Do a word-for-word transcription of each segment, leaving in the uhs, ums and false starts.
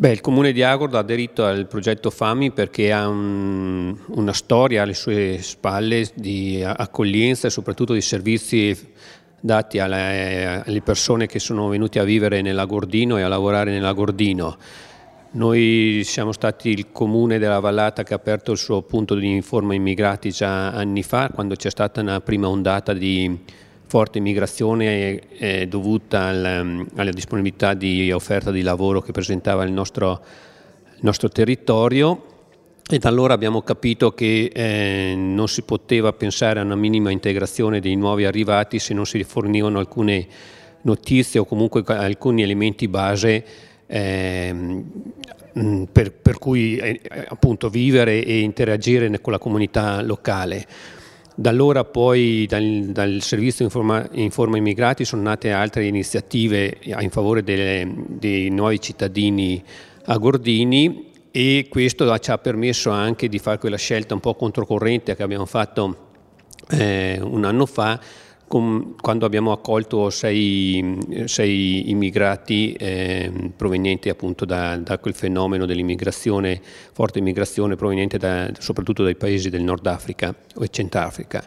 Beh, il Comune di Agordo ha aderito al progetto FAMI perché ha un, una storia alle sue spalle di accoglienza e soprattutto di servizi dati alle, alle persone che sono venute a vivere nell'Agordino e a lavorare nell'Agordino. Noi siamo stati il comune della Vallata che ha aperto il suo punto di informa immigrati già anni fa, quando c'è stata una prima ondata di forte immigrazione eh, dovuta al, alla disponibilità di offerta di lavoro che presentava il nostro, il nostro territorio, e da allora abbiamo capito che eh, non si poteva pensare a una minima integrazione dei nuovi arrivati se non si fornivano alcune notizie o comunque alcuni elementi base eh, per, per cui eh, appunto vivere e interagire con la comunità locale. Da allora poi dal, dal servizio Informa, Informa Immigrati sono nate altre iniziative in favore delle, dei nuovi cittadini agordini, e questo ci ha permesso anche di fare quella scelta un po' controcorrente che abbiamo fatto eh, un anno fa, con, quando abbiamo accolto sei, sei immigrati eh, provenienti appunto da, da quel fenomeno dell'immigrazione, forte immigrazione proveniente da, soprattutto dai paesi del Nord Africa o Centrafrica.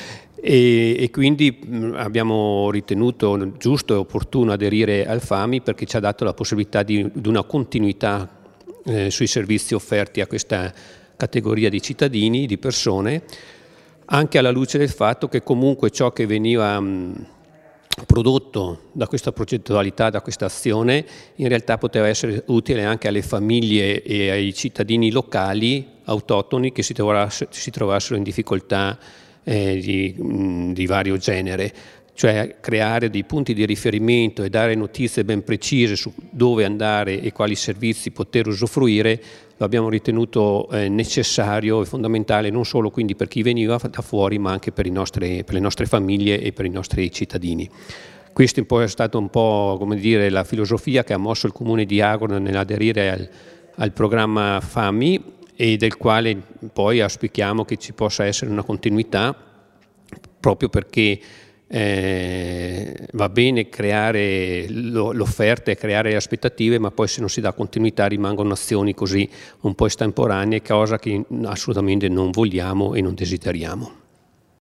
E, e quindi mh, abbiamo ritenuto giusto e opportuno aderire al FAMI perché ci ha dato la possibilità di, di una continuità eh, sui servizi offerti a questa categoria di cittadini, di persone, anche alla luce del fatto che comunque ciò che veniva mh, prodotto da questa progettualità, da questa azione, in realtà poteva essere utile anche alle famiglie e ai cittadini locali, autoctoni, che si trovassero, si trovassero in difficoltà eh, di, mh, di vario genere. Cioè creare dei punti di riferimento e dare notizie ben precise su dove andare e quali servizi poter usufruire, lo abbiamo ritenuto eh, necessario e fondamentale non solo quindi per chi veniva da fuori, ma anche per, i nostri, per le nostre famiglie e per i nostri cittadini. Questa è stata un po', come dire, la filosofia che ha mosso il Comune di Agordo nell'aderire al, al programma FAMI, e del quale poi auspichiamo che ci possa essere una continuità, proprio perché Eh, va bene creare l'offerta e creare le aspettative, ma poi se non si dà continuità rimangono azioni così un po' estemporanee, cosa che assolutamente non vogliamo e non desideriamo.